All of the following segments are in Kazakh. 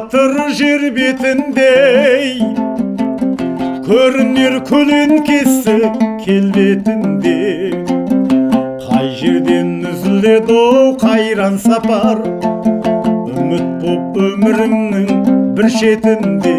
жатыр жер бетіндей, көрінер көлеңкесі келбетінде. Қай жерден үзіледі қайран сапар, үміт боп өмірімнің бір шетінде.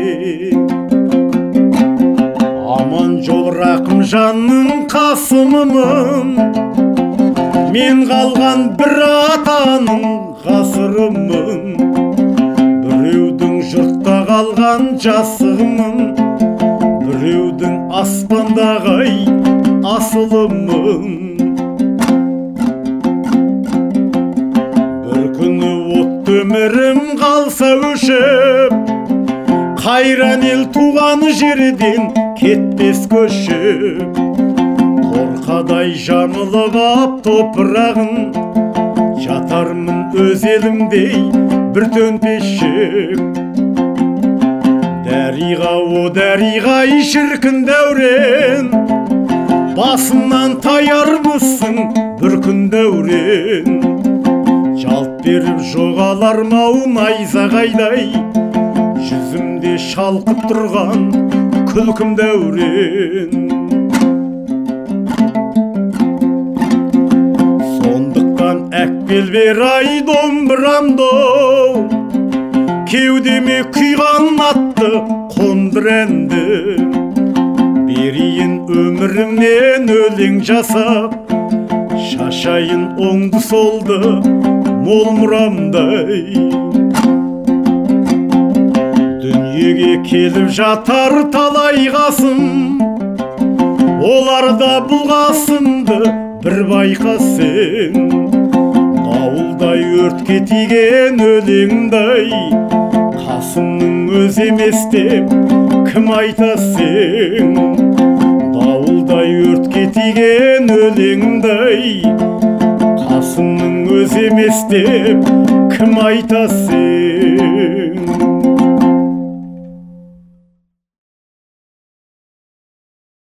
Аман жол рақым жанның қасымымын, мен қалған бір атаның ғасырымын. Біреудің жұртта қалған жасығымын, біреудің аспандағы асылымын. Бір күні отты өмірім қалса өшіп, қайран ел туған жерден кетпес көшіп. Торқадай жамылып ап топырағын, жатармын өз елімдей бір төмпешік. Дәриға, о дәриға, шіркін дәурен, басымнан таярмысың бір күн дәурен. Жалт беріп жоғалар мау найзағайдай, жүзімде шалқып тұрған күлкім дәурен. Сондықтан әкпелбер ай домбырамды, кеудеме күйған атты қондыр әнді. Берейін өмірімнен өлең жасап, шашайын оңды солды мол мұрамдай. Дүниеге келіп жатар талай қасым, оларда бұл қасымды бір байқа сен. Дауылдай өртке тиген өлеңдай, қасымның өз емес деп кім айта сен. Дауылдай өртке тиген өлеңдай, қасымның өз емес деп кім айта сен.